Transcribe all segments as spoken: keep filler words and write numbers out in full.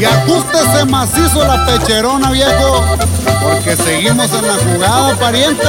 Y ajústese macizo la pecherona, viejo, porque seguimos en la jugada, pariente.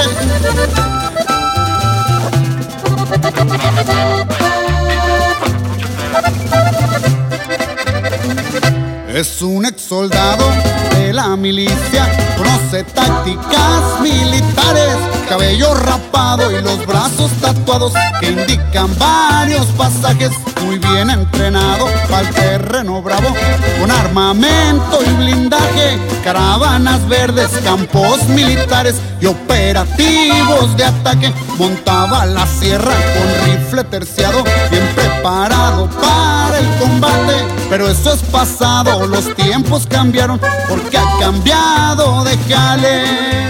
Es un ex soldado de la milicia, conoce tácticas militares, cabello rapado y los brazos tatuados que indican varios pasajes. Muy bien entrenado para el terreno bravo, con armamento y blindaje, caravanas verdes, campos militares y operativos de ataque. Montaba la sierra con rifle terciado, bien preparado para el combate. Pero eso es pasado, los tiempos cambiaron, porque ha cambiado de jale.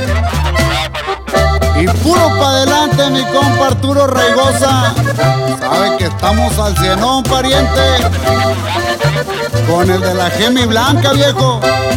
Y puro pa' adelante mi compa Arturo Raigosa, sabe que estamos al cienón, pariente, con el de la Gemi Blanca, viejo.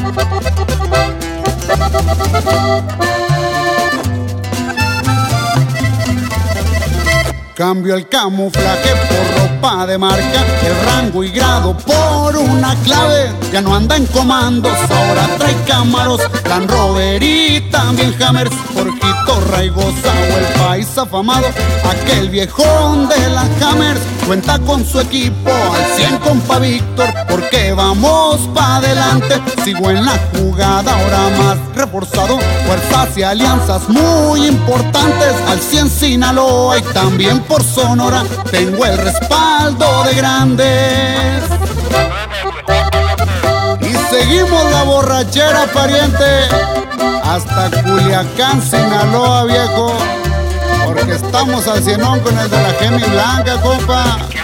Cambio el camuflaje por ropa de marca, el rango y grado por una clave. Ya no anda en comandos, ahora trae Camaros, Land Rover y también Hammers. Jorgito Raigosa o el país afamado, aquel viejón de las Hammers, cuenta con su equipo al cien, compa Víctor, porque vamos pa' adelante. Sigo en la jugada, ahora más reforzado, fuerzas y alianzas muy importantes. Al cien Sinaloa y también por Sonora tengo el respaldo de grandes. Y seguimos la borrachera, pariente, hasta Culiacán, Sinaloa, viejo, porque estamos al cienón con el de la Gemi Blanca, compa.